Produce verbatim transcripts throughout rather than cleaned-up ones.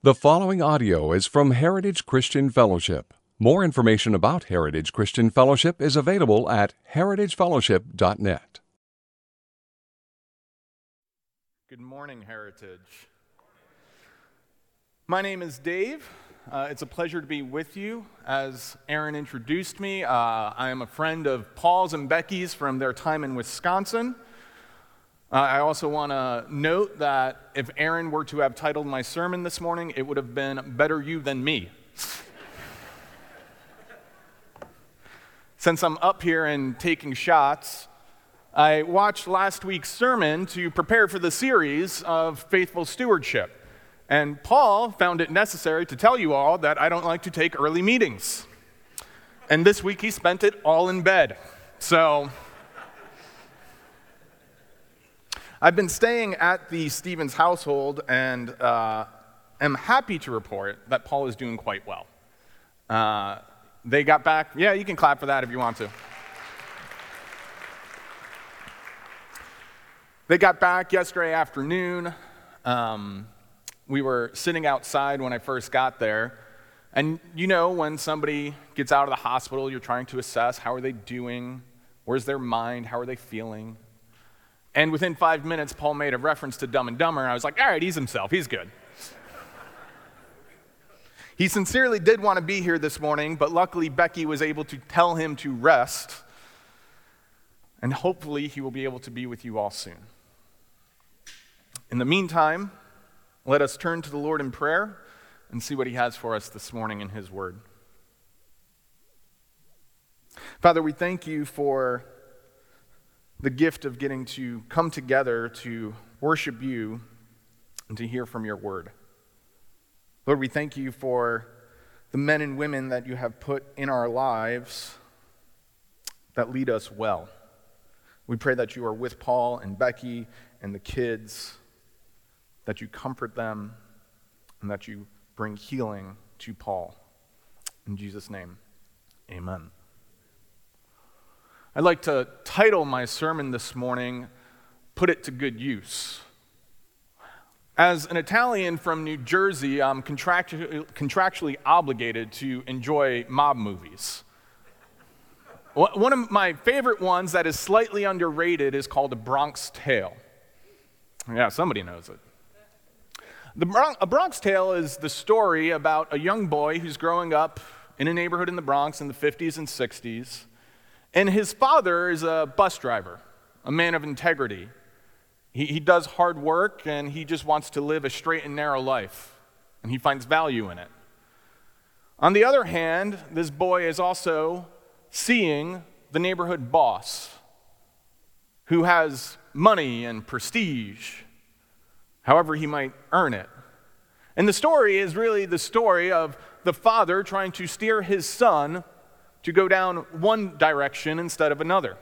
The following audio is from Heritage Christian Fellowship. More information about Heritage Christian Fellowship is available at heritage fellowship dot net. Good morning, Heritage. My name is Dave. Uh, it's a pleasure to be with you. As Aaron introduced me, uh, I am a friend of Paul's and Becky's from their time in Wisconsin. Uh, I also want to note that if Aaron were to have titled my sermon this morning, it would have been Better You Than Me. Since I'm up here and taking shots, I watched last week's sermon to prepare for the series of Faithful Stewardship. And Paul found it necessary to tell you all that I don't like to take early meetings. And this week he spent it all in bed. So I've been staying at the Stevens household and uh, am happy to report that Paul is doing quite well. Uh, they got back, yeah, you can clap for that if you want to. They got back yesterday afternoon. Um, we were sitting outside when I first got there. And you know, when somebody gets out of the hospital, you're trying to assess how are they doing, where's their mind, how are they feeling. And within five minutes, Paul made a reference to Dumb and Dumber, and I was like, all right, he's himself, he's good. He sincerely did want to be here this morning, but luckily Becky was able to tell him to rest, and hopefully he will be able to be with you all soon. In the meantime, let us turn to the Lord in prayer and see what he has for us this morning in his word. Father, we thank you for the gift of getting to come together to worship you and to hear from your word. Lord, we thank you for the men and women that you have put in our lives that lead us well. We pray that you are with Paul and Becky and the kids, that you comfort them, and that you bring healing to Paul. In Jesus' name, amen. I'd like to title my sermon this morning, Put It to Good Use. As an Italian from New Jersey, I'm contractu- contractually obligated to enjoy mob movies. One of my favorite ones that is slightly underrated is called A Bronx Tale. Yeah, somebody knows it. The Bron- A Bronx Tale is the story about a young boy who's growing up in a neighborhood in the Bronx in the fifties and sixties. And his father is a bus driver, a man of integrity. He, he does hard work, and he just wants to live a straight and narrow life, and he finds value in it. On the other hand, this boy is also seeing the neighborhood boss who has money and prestige, however he might earn it. And the story is really the story of the father trying to steer his son to go down one direction instead of another.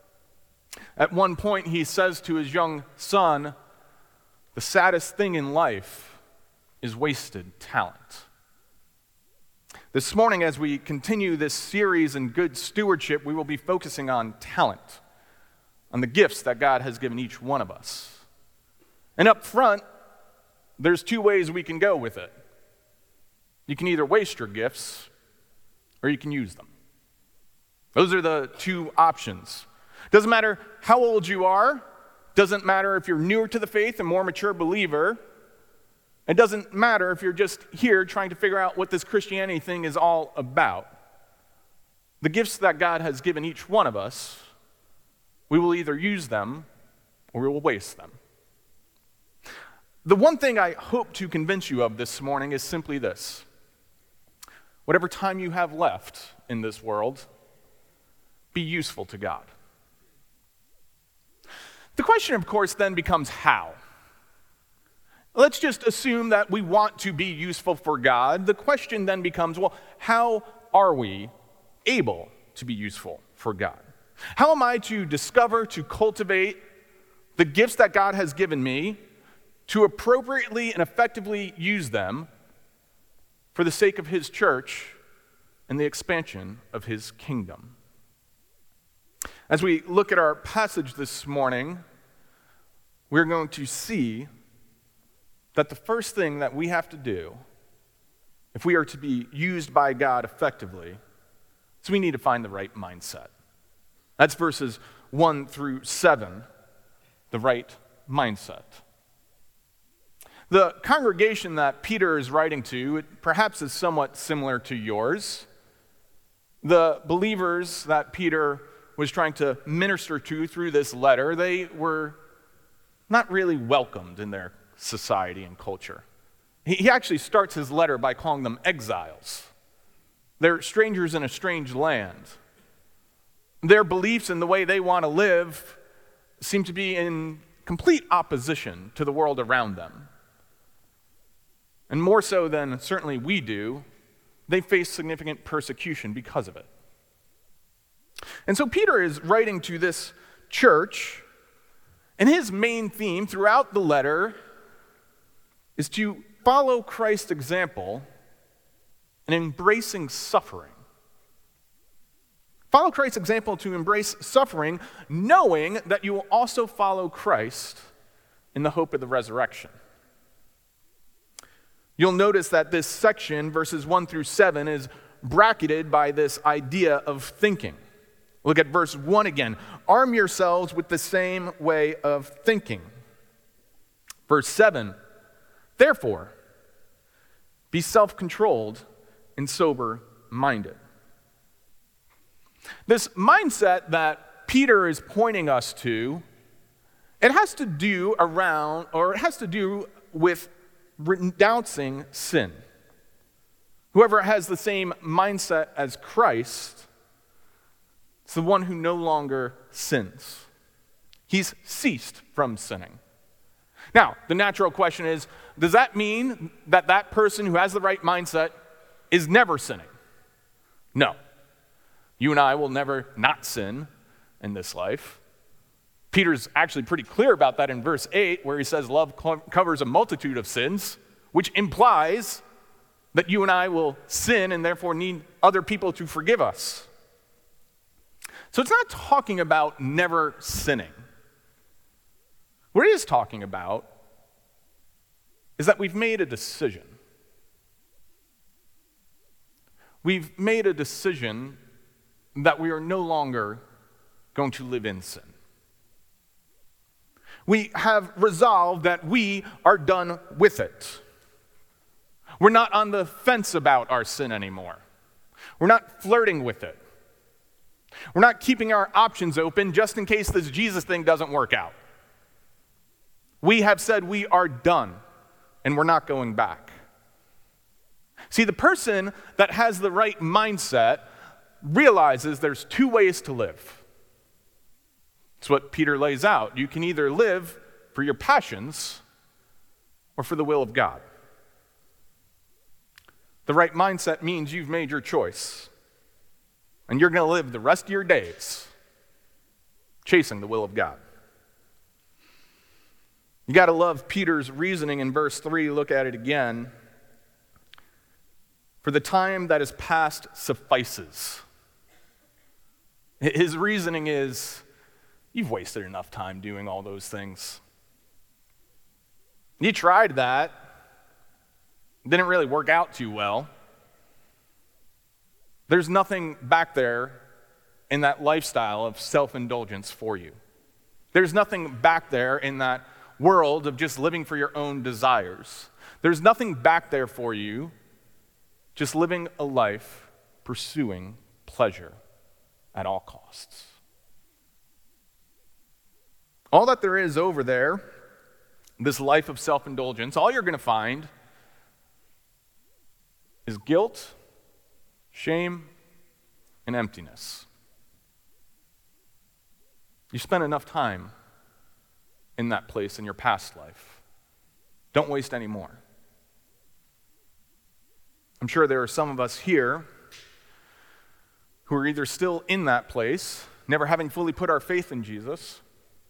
At one point, he says to his young son, the saddest thing in life is wasted talent. This morning, as we continue this series in good stewardship, we will be focusing on talent, on the gifts that God has given each one of us. And up front, there's two ways we can go with it. You can either waste your gifts, or you can use them. Those are the two options. Doesn't matter how old you are. Doesn't matter if you're newer to the faith, a more mature believer. It doesn't matter if you're just here trying to figure out what this Christianity thing is all about. The gifts that God has given each one of us, we will either use them or we will waste them. The one thing I hope to convince you of this morning is simply this. Whatever time you have left in this world, be useful to God. The question, of course, then becomes how. Let's just assume that we want to be useful for God. The question then becomes, well, how are we able to be useful for God? How am I to discover, to cultivate the gifts that God has given me, to appropriately and effectively use them for the sake of his church and the expansion of his kingdom? As we look at our passage this morning, we're going to see that the first thing that we have to do if we are to be used by God effectively is we need to find the right mindset. That's verses one through seven, the right mindset. The congregation that Peter is writing to, it perhaps is somewhat similar to yours. The believers that Peter was trying to minister to through this letter, they were not really welcomed in their society and culture. He actually starts his letter by calling them exiles. They're strangers in a strange land. Their beliefs and the way they want to live seem to be in complete opposition to the world around them. And more so than certainly we do, they face significant persecution because of it. And so Peter is writing to this church, and his main theme throughout the letter is to follow Christ's example in embracing suffering. Follow Christ's example to embrace suffering, knowing that you will also follow Christ in the hope of the resurrection. You'll notice that this section, verses one through seven, is bracketed by this idea of thinking. Look at verse one again. Arm yourselves with the same way of thinking. Verse seven, therefore, be self-controlled and sober-minded. This mindset that Peter is pointing us to, it has to do around, or it has to do with renouncing sin. Whoever has the same mindset as Christ is the one who no longer sins. He's ceased from sinning. Now, the natural question is, does that mean that that person who has the right mindset is never sinning? No. You and I will never not sin in this life. Peter's actually pretty clear about that in verse eight, where he says love co- covers a multitude of sins, which implies that you and I will sin and therefore need other people to forgive us. So it's not talking about never sinning. What it is talking about is that we've made a decision. We've made a decision that we are no longer going to live in sin. We have resolved that we are done with it. We're not on the fence about our sin anymore. We're not flirting with it. We're not keeping our options open just in case this Jesus thing doesn't work out. We have said we are done, and we're not going back. See, the person that has the right mindset realizes there's two ways to live. It's what Peter lays out. You can either live for your passions or for the will of God. The right mindset means you've made your choice, and you're going to live the rest of your days chasing the will of God. You got to love Peter's reasoning in verse three. Look at it again. For the time that is past suffices. His reasoning is, you've wasted enough time doing all those things. You tried that. Didn't really work out too well. There's nothing back there in that lifestyle of self-indulgence for you. There's nothing back there in that world of just living for your own desires. There's nothing back there for you just living a life pursuing pleasure at all costs. All that there is over there, this life of self-indulgence, all you're going to find is guilt, shame, and emptiness. You spent enough time in that place in your past life. Don't waste any more. I'm sure there are some of us here who are either still in that place, never having fully put our faith in Jesus,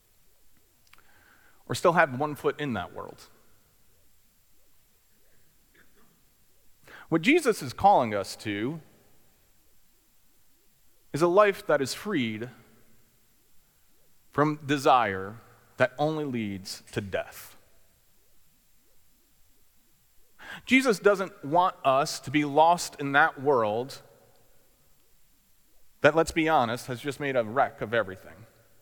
or still have one foot in that world. What Jesus is calling us to is a life that is freed from desire that only leads to death. Jesus doesn't want us to be lost in that world that, let's be honest, has just made a wreck of everything.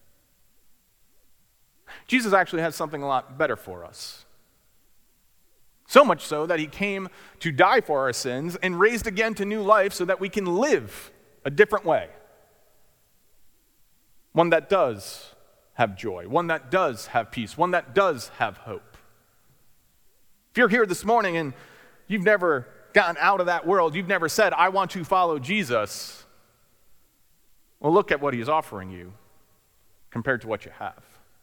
Jesus actually has something a lot better for us. So much so that he came to die for our sins and raised again to new life so that we can live a different way. One that does have joy, one that does have peace, one that does have hope. If you're here this morning and you've never gotten out of that world, you've never said, I want to follow Jesus, well, look at what he's offering you compared to what you have.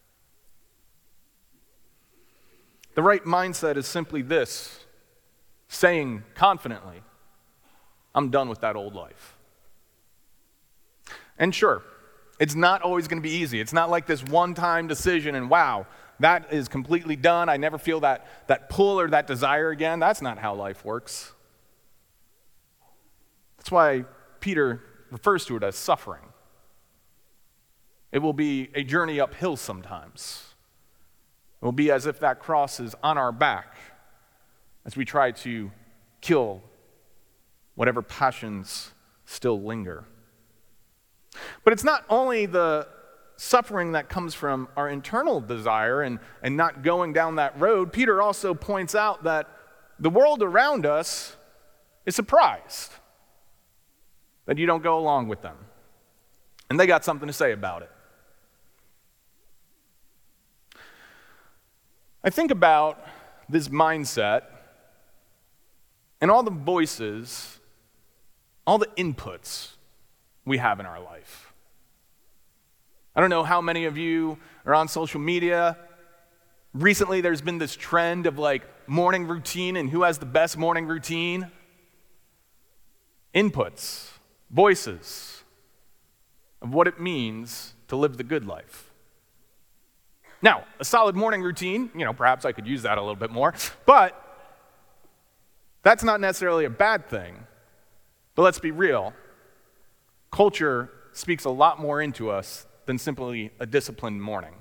The right mindset is simply this, saying confidently, I'm done with that old life. And sure, it's not always going to be easy. It's not like this one-time decision and wow, that is completely done. I never feel that, that pull or that desire again. That's not how life works. That's why Peter refers to it as suffering. It will be a journey uphill sometimes. It will be as if that cross is on our back as we try to kill whatever passions still linger. But it's not only the suffering that comes from our internal desire and, and not going down that road. Peter also points out that the world around us is surprised that you don't go along with them. And they got something to say about it. I think about this mindset and all the voices, all the inputs we have in our life. I don't know how many of you are on social media. Recently, there's been this trend of like morning routine and who has the best morning routine. Inputs, voices of what it means to live the good life. Now, a solid morning routine, you know, perhaps I could use that a little bit more, but that's not necessarily a bad thing. But let's be real. Culture speaks a lot more into us than simply a disciplined morning.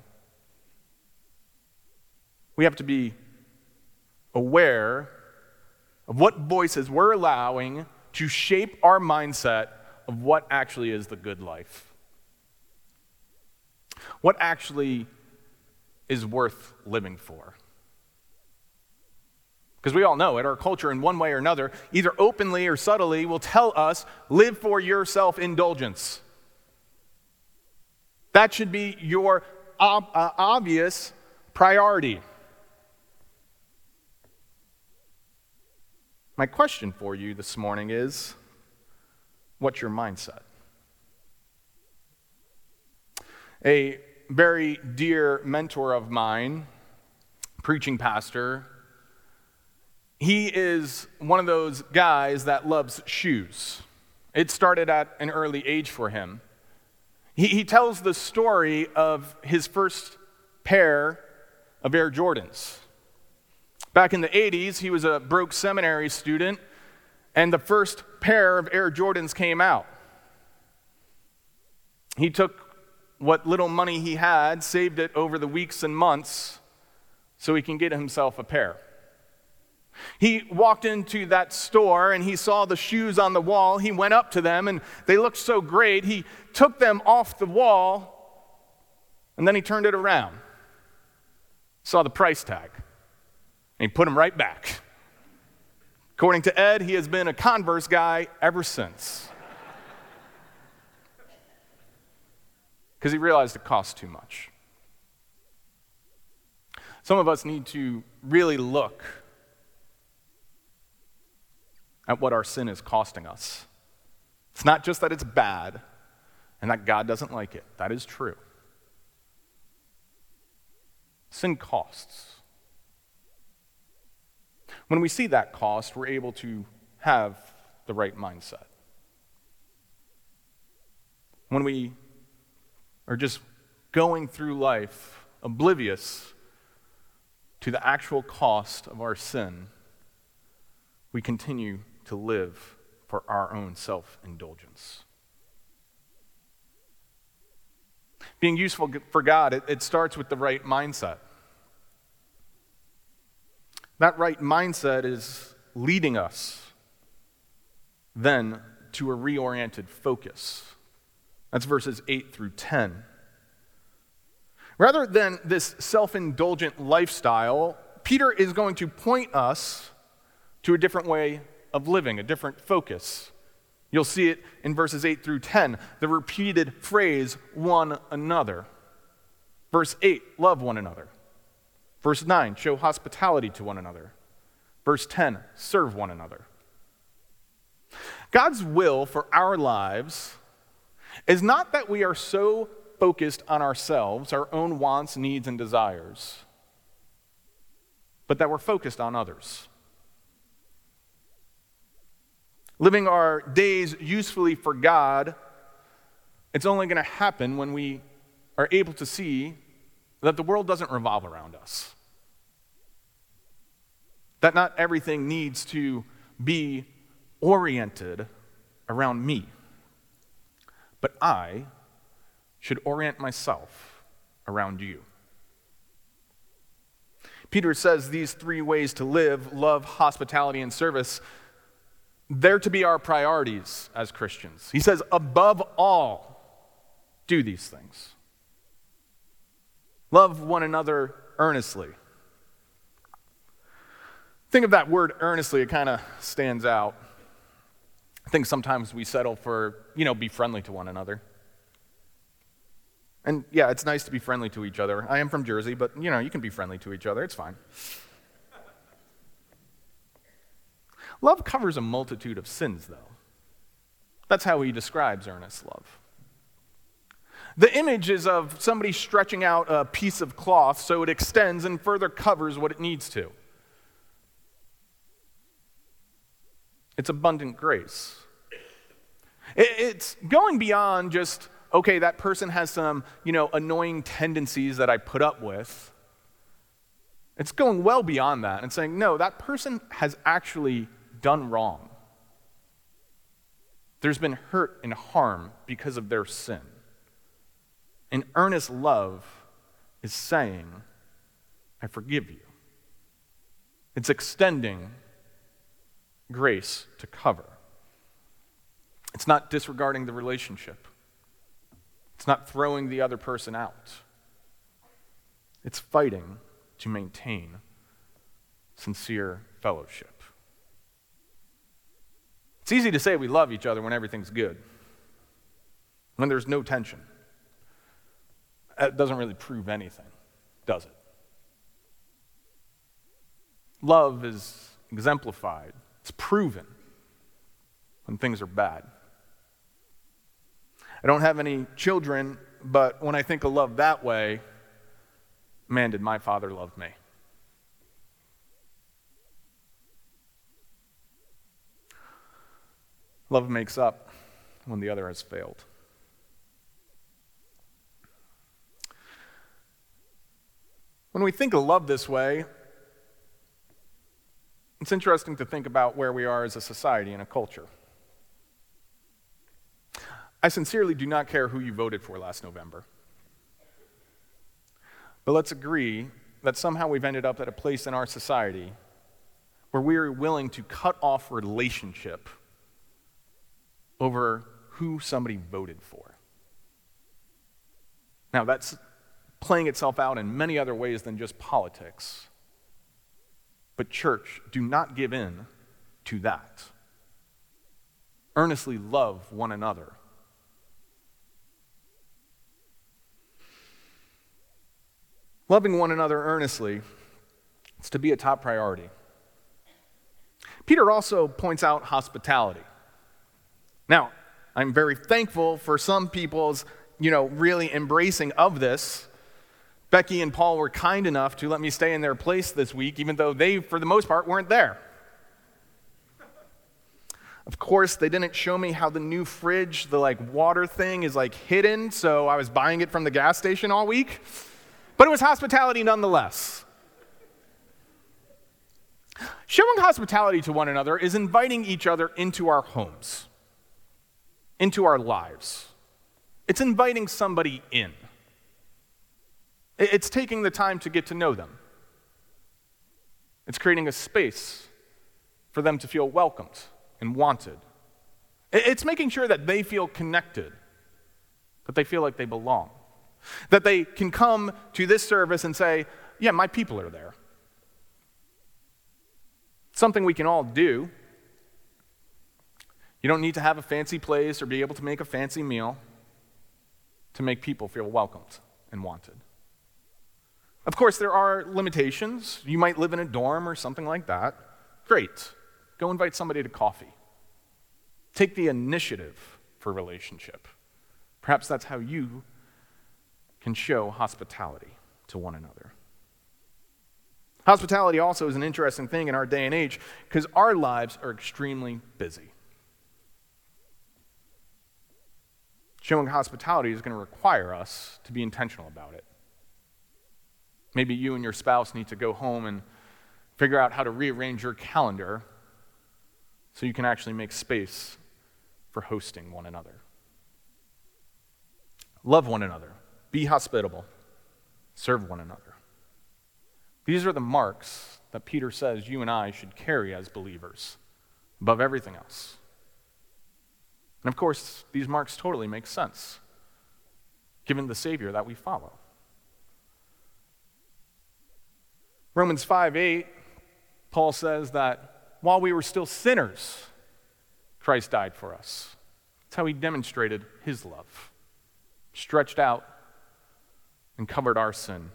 We have to be aware of what voices we're allowing to shape our mindset of what actually is the good life. What actually is worth living for. Because we all know it, our culture in one way or another, either openly or subtly, will tell us, live for your self-indulgence. That should be your ob- uh, obvious priority. My question for you this morning is, what's your mindset? A very dear mentor of mine, preaching pastor, he is one of those guys that loves shoes. It started at an early age for him. He, he tells the story of his first pair of Air Jordans. Back in the eighties, he was a broke seminary student, and the first pair of Air Jordans came out. He took what little money he had, saved it over the weeks and months so he can get himself a pair. He walked into that store and he saw the shoes on the wall. He went up to them and they looked so great. He took them off the wall and then he turned it around. Saw the price tag and he put them right back. According to Ed, he has been a Converse guy ever since. Because he realized it cost too much. Some of us need to really look at what our sin is costing us. It's not just that it's bad and that God doesn't like it. That is true. Sin costs. When we see that cost, we're able to have the right mindset. When we are just going through life oblivious to the actual cost of our sin, we continue to live for our own self-indulgence. Being useful for God, it, it starts with the right mindset. That right mindset is leading us then to a reoriented focus. That's verses eight through ten. Rather than this self-indulgent lifestyle, Peter is going to point us to a different way of living, a different focus. You'll see it in verses eight through ten, the repeated phrase, one another. Verse eight, love one another. Verse nine, show hospitality to one another. Verse ten, serve one another. God's will for our lives is not that we are so focused on ourselves, our own wants, needs, and desires, but that we're focused on others. Living our days usefully for God, it's only going to happen when we are able to see that the world doesn't revolve around us. That not everything needs to be oriented around me. But I should orient myself around you. Peter says these three ways to live, love, hospitality, and service, they're to be our priorities as Christians. He says, above all, do these things. Love one another earnestly. Think of that word earnestly, it kind of stands out. I think sometimes we settle for, you know, be friendly to one another. And yeah, it's nice to be friendly to each other. I am from Jersey, but you know, you can be friendly to each other, it's fine. Love covers a multitude of sins, though. That's how he describes earnest love. The image is of somebody stretching out a piece of cloth so it extends and further covers what it needs to. It's abundant grace. It's going beyond just, okay, that person has some, you know, annoying tendencies that I put up with. It's going well beyond that and saying, no, that person has actually done wrong. There's been hurt and harm because of their sin. And earnest love is saying, I forgive you. It's extending grace to cover. It's not disregarding the relationship. It's not throwing the other person out. It's fighting to maintain sincere fellowship. It's easy to say we love each other when everything's good, when there's no tension. That doesn't really prove anything, does it? Love is exemplified. It's proven when things are bad. I don't have any children, but when I think of love that way, man, did my father love me. Love makes up when the other has failed. When we think of love this way, it's interesting to think about where we are as a society and a culture. I sincerely do not care who you voted for last November. But let's agree that somehow we've ended up at a place in our society where we are willing to cut off relationship over who somebody voted for. Now, that's playing itself out in many other ways than just politics. But church, do not give in to that. Earnestly love one another. Loving one another earnestly is to be a top priority. Peter also points out hospitality. Now, I'm very thankful for some people's, you know, really embracing of this. Becky and Paul were kind enough to let me stay in their place this week, even though they, for the most part, weren't there. Of course, they didn't show me how the new fridge, the like water thing, is like hidden, so I was buying it from the gas station all week. But it was hospitality nonetheless. Showing hospitality to one another is inviting each other into our homes, into our lives. It's inviting somebody in. It's taking the time to get to know them. It's creating a space for them to feel welcomed and wanted. It's making sure that they feel connected, that they feel like they belong, that they can come to this service and say, yeah, my people are there. Something we can all do. You don't need to have a fancy place or be able to make a fancy meal to make people feel welcomed and wanted. Of course, there are limitations. You might live in a dorm or something like that. Great. Go invite somebody to coffee. Take the initiative for a relationship. Perhaps that's how you can show hospitality to one another. Hospitality also is an interesting thing in our day and age because our lives are extremely busy. Showing hospitality is going to require us to be intentional about it. Maybe you and your spouse need to go home and figure out how to rearrange your calendar so you can actually make space for hosting one another. Love one another. Be hospitable. Serve one another. These are the marks that Peter says you and I should carry as believers above everything else. And of course, these marks totally make sense, given the Savior that we follow. Romans five eight, Paul says that while we were still sinners, Christ died for us. That's how he demonstrated his love, stretched out and covered our sin.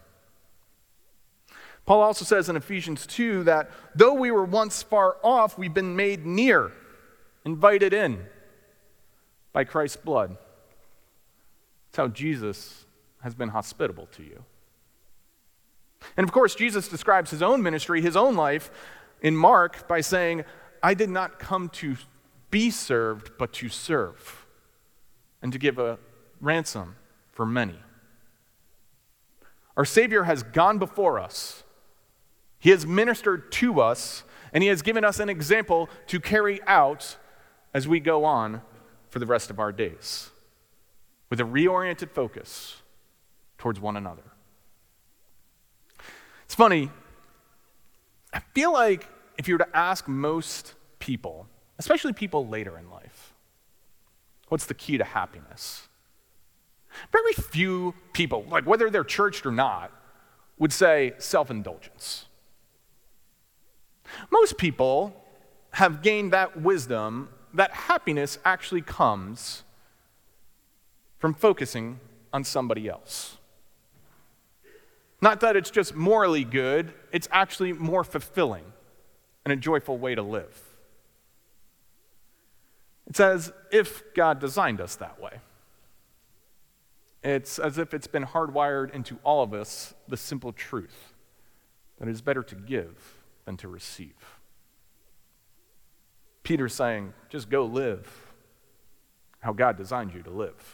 Paul also says in Ephesians two that though we were once far off, we've been made near, invited in by Christ's blood. That's how Jesus has been hospitable to you. And of course, Jesus describes his own ministry, his own life in Mark by saying, I did not come to be served, but to serve, and to give a ransom for many. Our Savior has gone before us. He has ministered to us, and he has given us an example to carry out as we go on for the rest of our days, with a reoriented focus towards one another. It's funny, I feel like if you were to ask most people, especially people later in life, what's the key to happiness? Very few people, like whether they're churched or not, would say self-indulgence. Most people have gained that wisdom that happiness actually comes from focusing on somebody else. Not that it's just morally good, it's actually more fulfilling and a joyful way to live. It's as if God designed us that way. It's as if it's been hardwired into all of us the simple truth that it is better to give than to receive. Peter's saying, just go live how God designed you to live.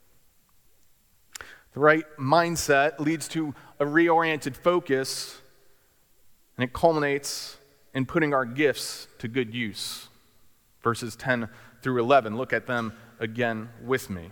The right mindset leads to a reoriented focus, and it culminates in putting our gifts to good use. Verses ten through eleven, look at them again with me.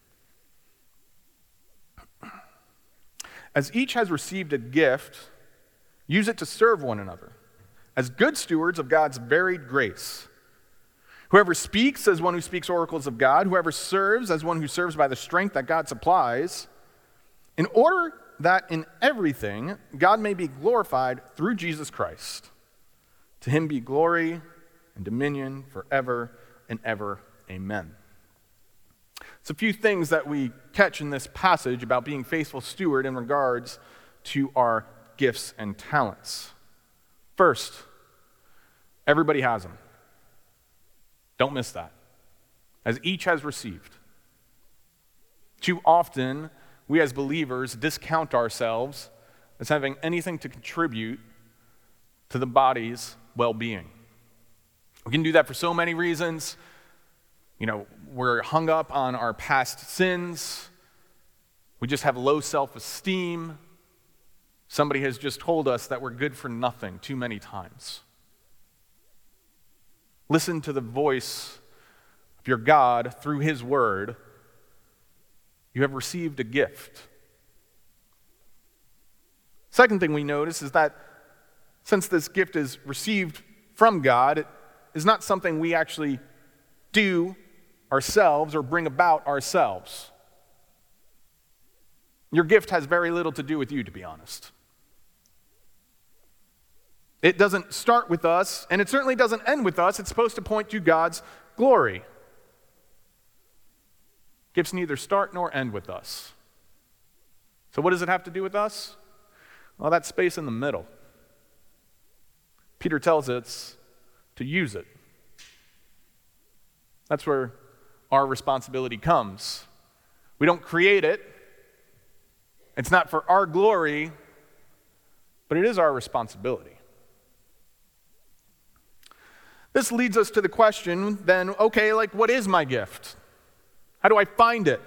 As each has received a gift, use it to serve one another, as good stewards of God's varied grace. Whoever speaks as one who speaks oracles of God, whoever serves as one who serves by the strength that God supplies, in order that in everything God may be glorified through Jesus Christ. To him be glory and dominion forever and ever. Amen. It's a few things that we catch in this passage about being faithful steward in regards to our gifts and talents. First, everybody has them. Don't miss that. As each has received. Too often, we as believers discount ourselves as having anything to contribute to the body's well-being. We can do that for so many reasons. You know, we're hung up on our past sins. We just have low self-esteem. Somebody has just told us that we're good for nothing too many times. Listen to the voice of your God through his word. You have received a gift. Second thing we notice is that since this gift is received from God, it is not something we actually do ourselves or bring about ourselves. Your gift has very little to do with you, to be honest. It doesn't start with us, and it certainly doesn't end with us. It's supposed to point to God's glory. Gifts neither start nor end with us. So what does it have to do with us? Well, that space in the middle. Peter tells us to use it. That's where our responsibility comes. We don't create it. It's not for our glory, but it is our responsibility. This leads us to the question, then, okay, like, what is my gift? How do I find it?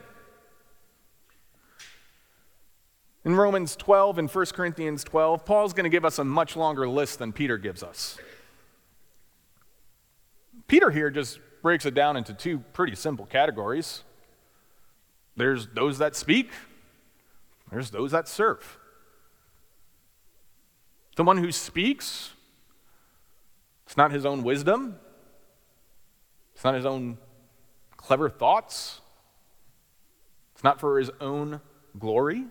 In Romans twelve and First Corinthians twelve, Paul's going to give us a much longer list than Peter gives us. Peter here just breaks it down into two pretty simple categories. There's those that speak, there's those that serve. The one who speaks, it's not his own wisdom, it's not his own clever thoughts, it's not for his own glory.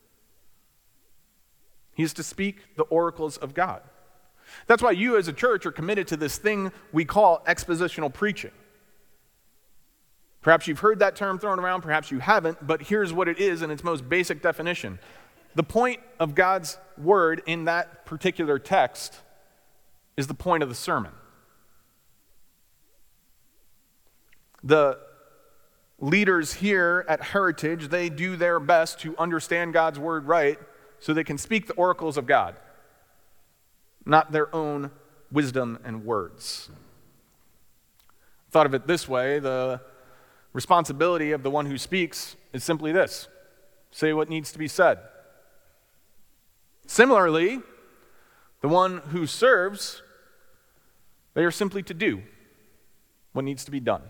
He's to speak the oracles of God. That's why you as a church are committed to this thing we call expositional preaching. Perhaps you've heard that term thrown around, perhaps you haven't, but here's what it is in its most basic definition. The point of God's word in that particular text is the point of the sermon. The leaders here at Heritage, they do their best to understand God's word right so they can speak the oracles of God, not their own wisdom and words. I thought of it this way: the responsibility of the one who speaks is simply this: say what needs to be said. Similarly, the one who serves, they are simply to do what needs to be done.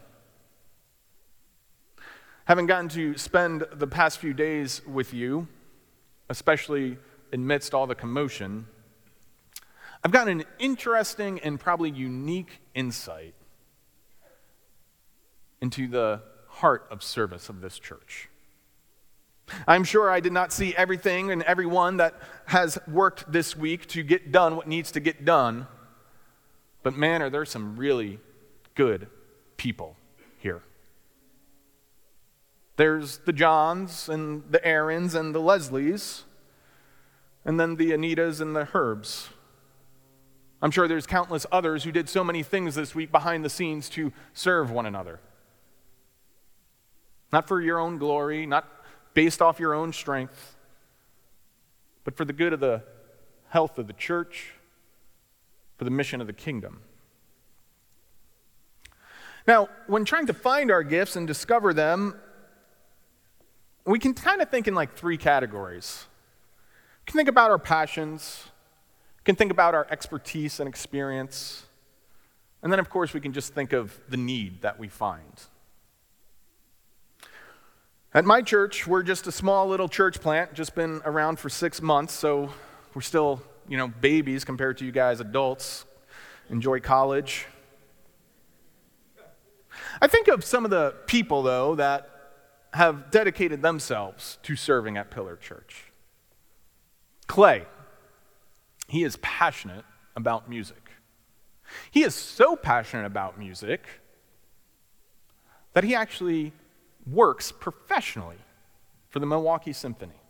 Having gotten to spend the past few days with you, especially amidst all the commotion, I've gotten an interesting and probably unique insight into the heart of service of this church. I'm sure I did not see everything and everyone that has worked this week to get done what needs to get done, but man, are there some really good people here. There's the Johns and the Aarons and the Leslies, and then the Anitas and the Herbs. I'm sure there's countless others who did so many things this week behind the scenes to serve one another. Not for your own glory, not based off your own strength, but for the good of the health of the church, for the mission of the kingdom. Now, when trying to find our gifts and discover them, we can kind of think in like three categories. We can think about our passions, we can think about our expertise and experience, and then of course we can just think of the need that we find. At my church, we're just a small little church plant, just been around for six months, so we're still, you know, babies compared to you guys adults. Enjoy college. I think of some of the people, though, that have dedicated themselves to serving at Pillar Church. Clay, he is passionate about music. He is so passionate about music that he actually works professionally for the Milwaukee Symphony.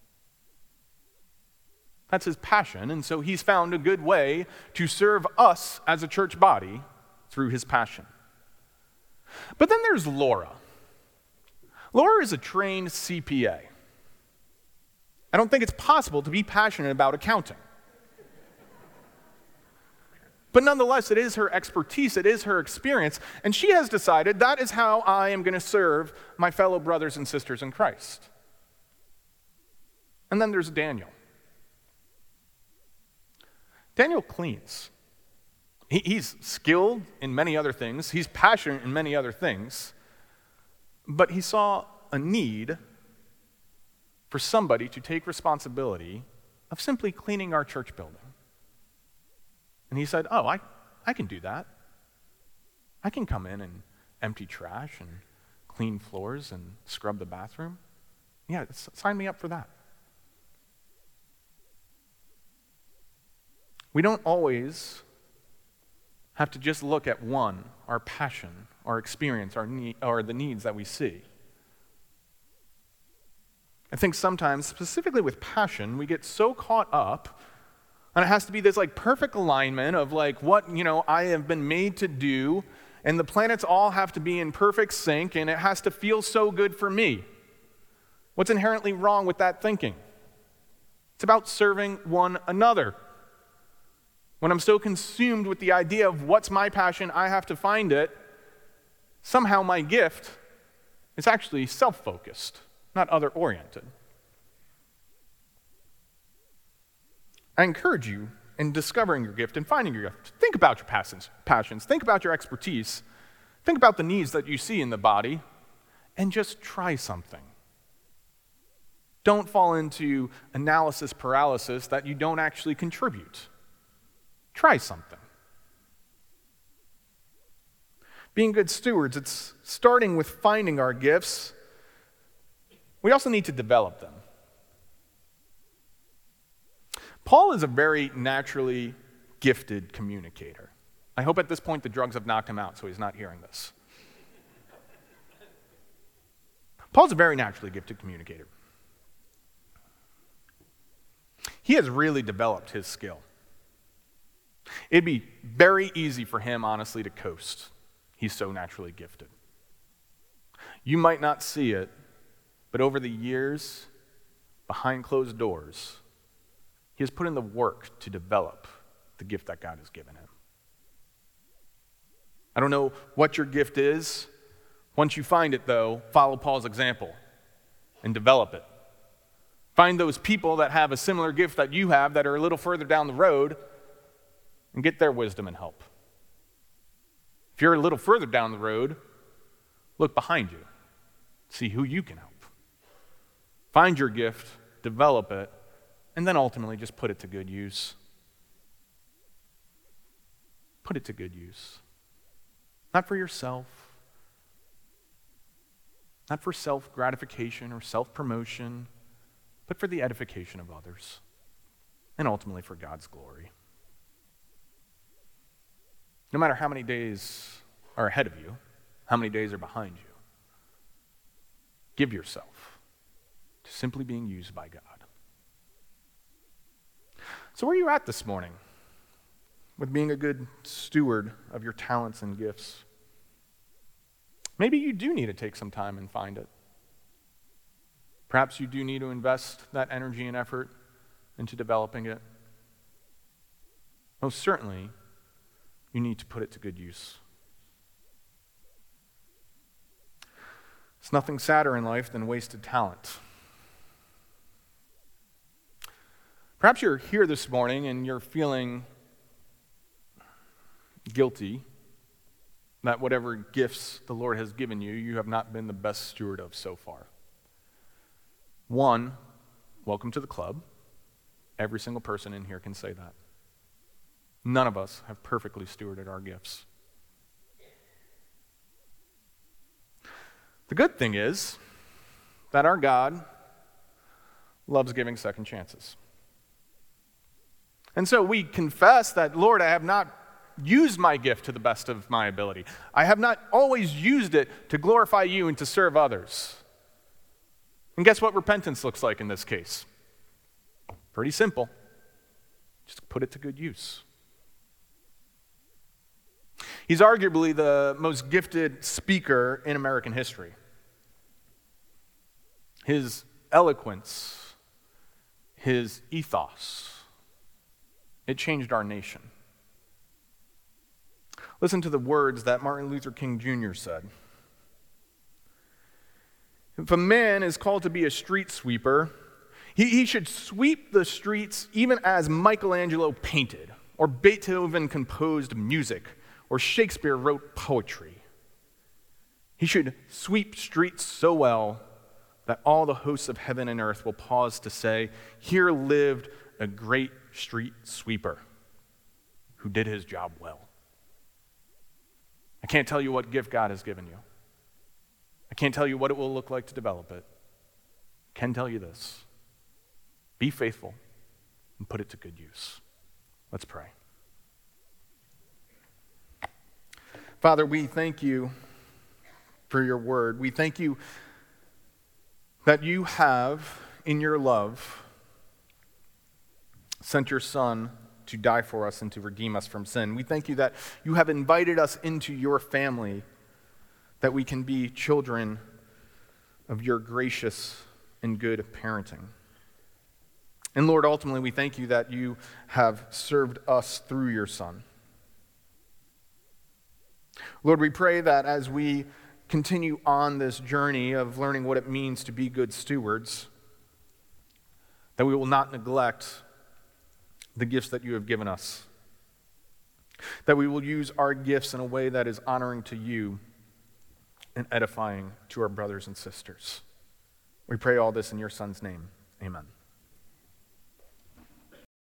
That's his passion, and so he's found a good way to serve us as a church body through his passion. But then there's Laura. Laura is a trained C P A. I don't think it's possible to be passionate about accounting. But nonetheless, it is her expertise, it is her experience, and she has decided that is how I am going to serve my fellow brothers and sisters in Christ. And then there's Daniel. Daniel cleans. He, he's skilled in many other things, he's passionate in many other things, but he saw a need for somebody to take responsibility of simply cleaning our church building. And he said, oh, I, I can do that. I can come in and empty trash and clean floors and scrub the bathroom. Yeah, s- sign me up for that. We don't always have to just look at one, our passion, our experience, our need, or the needs that we see. I think sometimes, specifically with passion, we get so caught up, and it has to be this like perfect alignment of like what, you know, I have been made to do, and the planets all have to be in perfect sync, and it has to feel so good for me. What's inherently wrong with that thinking? It's about serving one another. When I'm so consumed with the idea of what's my passion, I have to find it, somehow my gift is actually self-focused, not other-oriented. I encourage you in discovering your gift and finding your gift. Think about your passions, passions. Think about your expertise. Think about the needs that you see in the body, and just try something. Don't fall into analysis paralysis that you don't actually contribute. Try something. Being good stewards, it's starting with finding our gifts. We also need to develop them. Paul is a very naturally gifted communicator. I hope at this point the drugs have knocked him out so he's not hearing this. Paul's a very naturally gifted communicator. He has really developed his skill. It'd be very easy for him, honestly, to coast. He's so naturally gifted. You might not see it, but over the years, behind closed doors, he has put in the work to develop the gift that God has given him. I don't know what your gift is. Once you find it, though, follow Paul's example and develop it. Find those people that have a similar gift that you have that are a little further down the road and get their wisdom and help. If you're a little further down the road, look behind you. See who you can help. Find your gift, develop it, and then ultimately just put it to good use. Put it to good use. Not for yourself, not for self-gratification or self-promotion, but for the edification of others, and ultimately for God's glory. No matter how many days are ahead of you, how many days are behind you, give yourself to simply being used by God. So where are you at this morning with being a good steward of your talents and gifts? Maybe you do need to take some time and find it. Perhaps you do need to invest that energy and effort into developing it. Most certainly, you need to put it to good use. There's nothing sadder in life than wasted talent. Perhaps you're here this morning and you're feeling guilty that whatever gifts the Lord has given you, you have not been the best steward of so far. One, welcome to the club. Every single person in here can say that. None of us have perfectly stewarded our gifts. The good thing is that our God loves giving second chances. And so we confess that, Lord, I have not used my gift to the best of my ability. I have not always used it to glorify you and to serve others. And guess what repentance looks like in this case? Pretty simple. Just put it to good use. He's arguably the most gifted speaker in American history. His eloquence, his ethos, it changed our nation. Listen to the words that Martin Luther King Junior said. If a man is called to be a street sweeper, he, he should sweep the streets even as Michelangelo painted, or Beethoven composed music, or Shakespeare wrote poetry. He should sweep streets so well that all the hosts of heaven and earth will pause to say, here lived a great street sweeper who did his job well. I can't tell you what gift God has given you. I can't tell you what it will look like to develop it. I can tell you this. Be faithful and put it to good use. Let's pray. Father, we thank you for your word. We thank you that you have, in your love, sent your Son to die for us and to redeem us from sin. We thank you that you have invited us into your family, that we can be children of your gracious and good parenting. And Lord, ultimately, we thank you that you have served us through your Son. Lord, we pray that as we continue on this journey of learning what it means to be good stewards, that we will not neglect the gifts that you have given us, that we will use our gifts in a way that is honoring to you and edifying to our brothers and sisters. We pray all this in your Son's name. Amen.